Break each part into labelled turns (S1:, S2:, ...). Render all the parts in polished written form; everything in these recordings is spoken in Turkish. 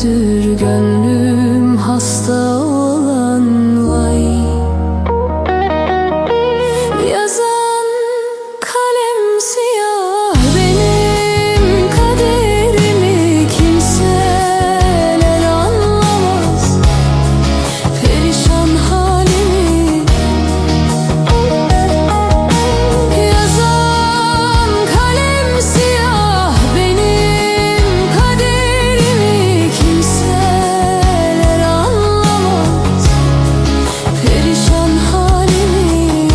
S1: gündür gönlüm hasta olan vay. Yazan kalem siyah benim kaderimi kimseler anlamaz, perişan halimi. Yazan kalem siyah benim kaderimi kimseler anlamaz, perişan halimi.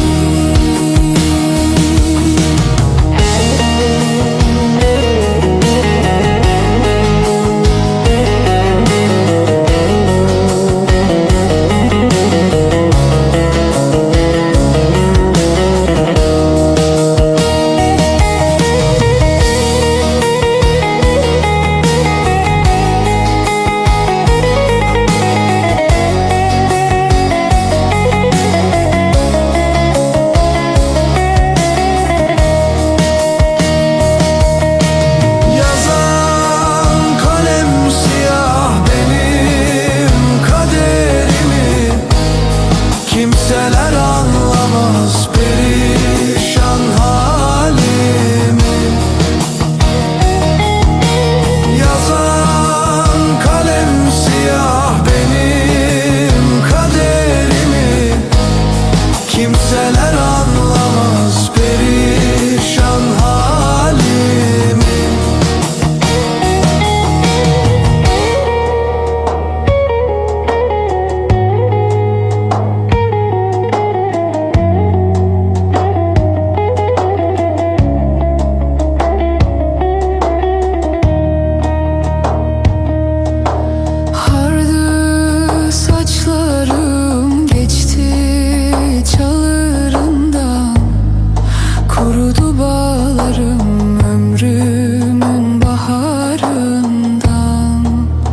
S2: Kimseler anlamaz perişan halimi. Yazan kalem siyah benim kaderimi kimseler anlamaz perişan halimi.
S1: Saçlarım geçti çalırından, kurudu bağlarım ömrümün baharından.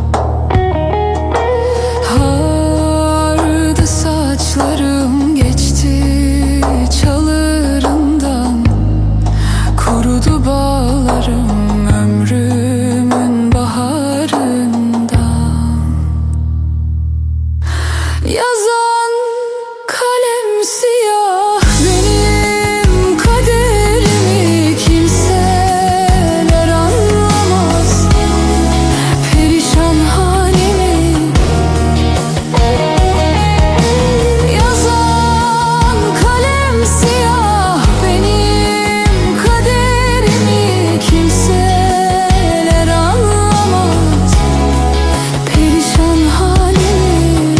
S1: Hardı saçlarım geçti çalırından, kurudu bağlarım ömrümün baharından. Yazan kalem siyah benim kaderimi kimseler anlamaz, perişan halimi. Yazan kalem siyah benim kaderimi kimseler anlamaz, perişan halimi.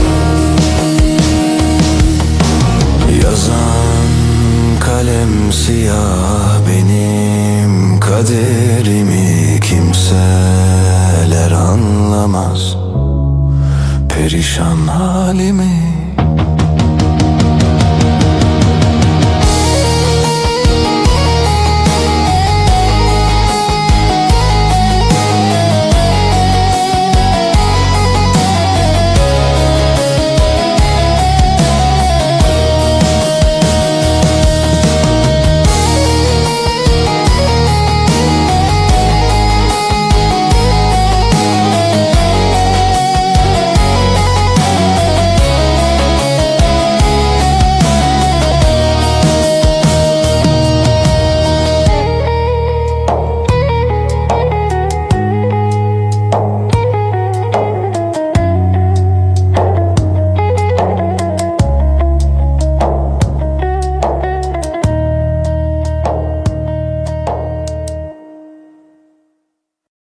S2: Yazan kalem siyah benim kaderimi kimseler anlamaz perişan halimi.